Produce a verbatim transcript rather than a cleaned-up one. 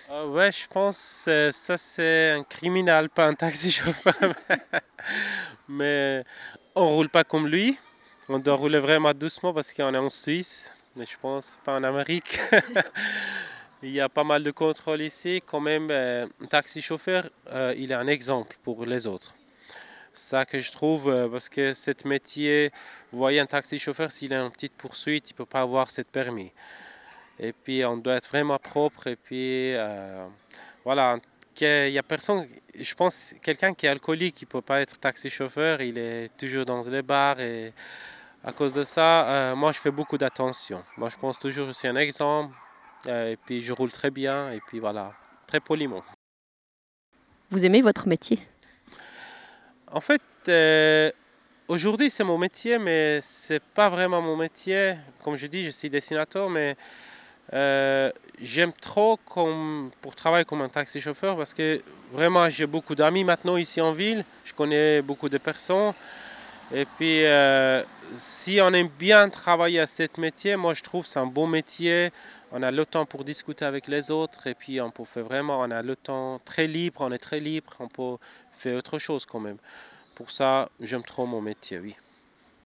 Euh, ouais, je pense que ça c'est un criminel, pas un taxi chauffeur. Mais on roule pas comme lui. On doit rouler vraiment doucement parce qu'on est en Suisse. Mais je pense pas en Amérique. Il y a pas mal de contrôles ici. Quand même, euh, un taxi chauffeur, euh, il est un exemple pour les autres. Ça que je trouve, euh, parce que ce métier, vous voyez un taxi chauffeur, s'il a une petite poursuite, il ne peut pas avoir cette permis. Et puis on doit être vraiment propre. Et puis euh, voilà, qu'il y a personne, je pense, quelqu'un qui est alcoolique, il ne peut pas être taxi chauffeur, il est toujours dans les bars. Et à cause de ça, euh, moi je fais beaucoup d'attention. Moi je pense toujours que je suis un exemple. Euh, et puis je roule très bien. Et puis voilà, très poliment. Vous aimez votre métier? En fait, euh, aujourd'hui c'est mon métier, mais c'est pas vraiment mon métier. Comme je dis, je suis dessinateur, mais Euh, j'aime trop comme, pour travailler comme un taxi chauffeur parce que vraiment j'ai beaucoup d'amis maintenant ici en ville. Je connais beaucoup de personnes. Et puis euh, si on aime bien travailler à ce métier, moi je trouve que c'est un bon métier. On a le temps pour discuter avec les autres et puis on peut faire vraiment, on a le temps très libre, on est très libre, on peut faire autre chose quand même. Pour ça, j'aime trop mon métier, oui.